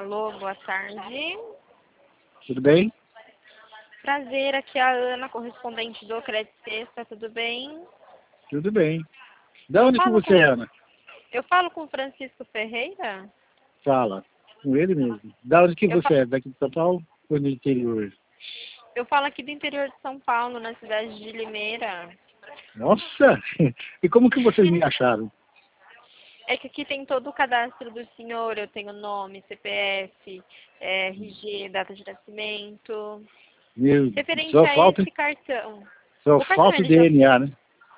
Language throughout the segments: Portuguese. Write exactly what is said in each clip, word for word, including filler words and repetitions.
Alô, boa tarde. Tudo bem? Prazer, aqui é a Ana, correspondente do Crédito Sexta, tudo bem? Tudo bem. Da Eu onde que falo você com, é, Ana? eu falo com o Francisco Ferreira? Fala. Com ele mesmo. Da onde que Eu, você fa é? Daqui de São Paulo ou do interior? eu falo aqui do interior de São Paulo, na cidade de Limeira. Nossa! E como que vocês me acharam? É que aqui tem todo o cadastro do senhor, eu tenho nome, C P F, é, R G, data de nascimento. Meu, Referente só a falta, esse cartão. só O cartão, falta o ele já... D N A, né?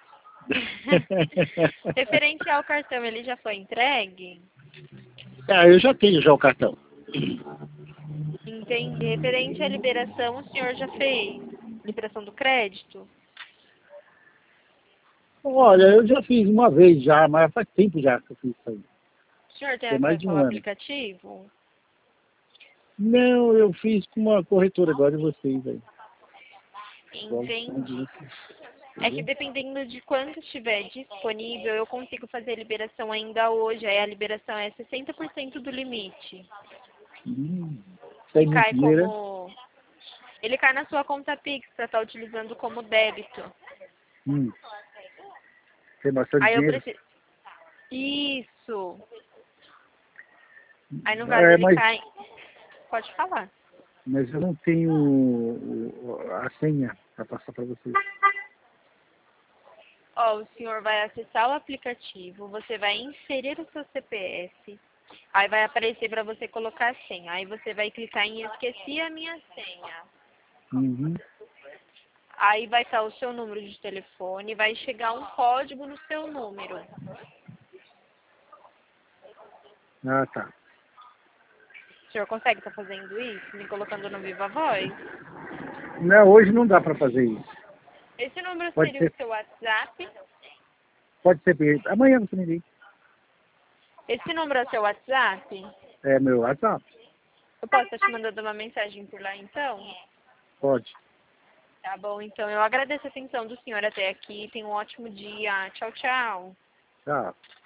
Referente ao cartão, ele já foi entregue? Ah, eu já tenho já o cartão. Entendi. Referente à liberação, o senhor já fez? Liberação do crédito? Olha, eu já fiz uma vez já, mas faz tempo já que eu fiz isso aí. O senhor tem Tem mais de acesso ao um ano. aplicativo? Não, eu fiz com uma corretora agora de vocês aí. Entendi. É que dependendo de quanto estiver disponível, eu consigo fazer a liberação ainda hoje. Aí a liberação é sessenta por cento do limite. Hum, tem muito Cai dinheiro, né? como... Ele cai na sua conta Pix, para estar utilizando como débito. Hum, tem bastante Aí eu dinheiro. preciso... Isso. Aí no caso É, ele mas cai... Pode falar. Mas eu não tenho o- o- a senha para passar para vocês. Ó, o senhor vai acessar o aplicativo, você vai inserir o seu C P F, aí vai aparecer para você colocar a senha. Aí você vai clicar em esqueci a minha senha. Uhum. Aí vai estar o seu número de telefone, vai chegar um código no seu número. Ah, tá. O senhor consegue estar fazendo isso, me colocando no Viva Voz? Não, hoje não dá para fazer isso. Esse número Pode seria o ser, seu WhatsApp? pode ser. Amanhã você me liga. Esse número é o seu WhatsApp? É meu WhatsApp? Eu posso estar te mandando uma mensagem por lá então? Pode. Tá bom, então eu agradeço a atenção do senhor até aqui. Tenha um ótimo dia. Tchau, tchau. Tá.